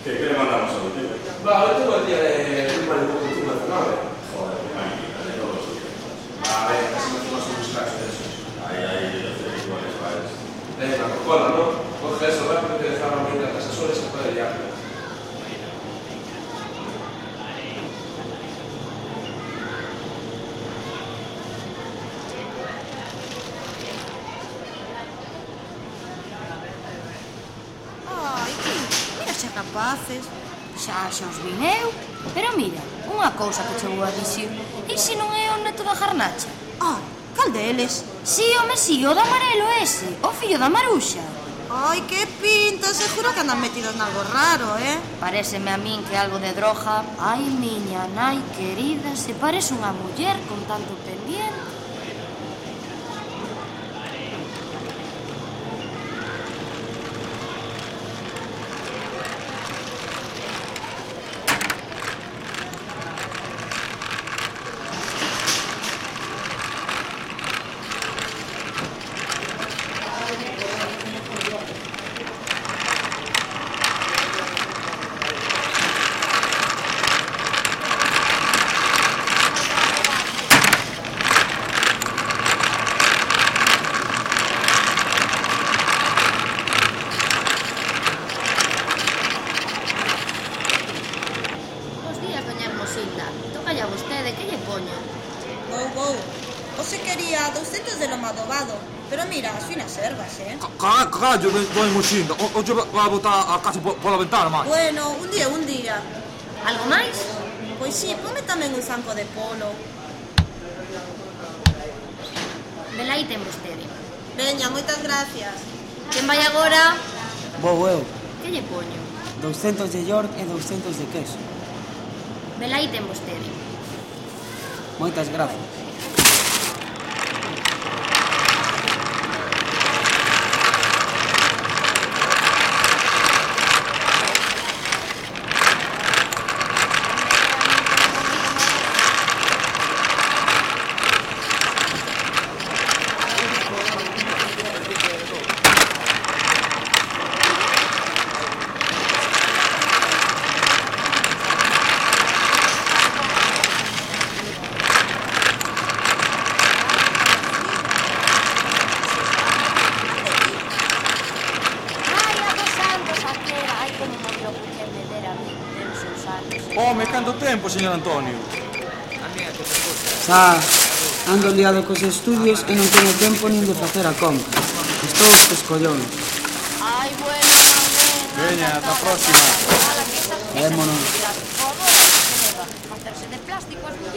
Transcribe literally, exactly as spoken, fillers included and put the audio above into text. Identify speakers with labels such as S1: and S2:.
S1: Que, que le mandamos a ti?
S2: Va, hoy tengo el día de un mal poco turno de nave.
S1: Joder, tranquila, de todos los días.
S2: A ver, casi me hacemos un descanso de eso.
S1: Ahí, ahí, yo sé iguales, ¿sabes?
S2: Venga, Coca-Cola, ¿no? Coge eso rápido que dejaron a las asesores y se puede liar.
S3: Rapaces, xa, xa os vin eu. Pero mira, unha cousa que che vou a dicir. E se non é o neto da Garnacha?
S4: Ah, cal deles?
S3: Si, home, si, o de amarelo ese, o fillo da Maruxa.
S4: Ai, que pinta, seguro que andan metidos nalgo raro, eh?
S3: Paréceme a min que algo de droga. Ai, miña nai querida, se parece unha muller con tanto pendiente. Toca ya vostede, que lle poño?
S4: Vou, vou. O se quería douscentos de lomo adobado. Pero mira, as finas ervas, eh?
S5: Carallo, doen moxinda. Oxe vai a botar a casa pola ventana, máis.
S4: Bueno, un día, un día.
S3: Algo máis?
S4: Pois si, ponme tamén un zanco de polo.
S3: Velaí ten vostede.
S4: Veña, moitas gracias.
S3: Quen vai agora?
S6: Vou eu.
S3: Que lle poño?
S6: douscentos de York e douscentos de queso.
S3: Velaí ten vostede.
S6: Moitas grazas.
S5: Home, canto tempo, señor Antonio?
S6: Xa, ando liado cos estudios e non teño tempo nin de facer a compra. Estou estes collones.
S3: Ai, bueno, nena.
S5: Veña, ata a próxima.
S6: Vémonos.
S3: Por favor, facerse de plástico as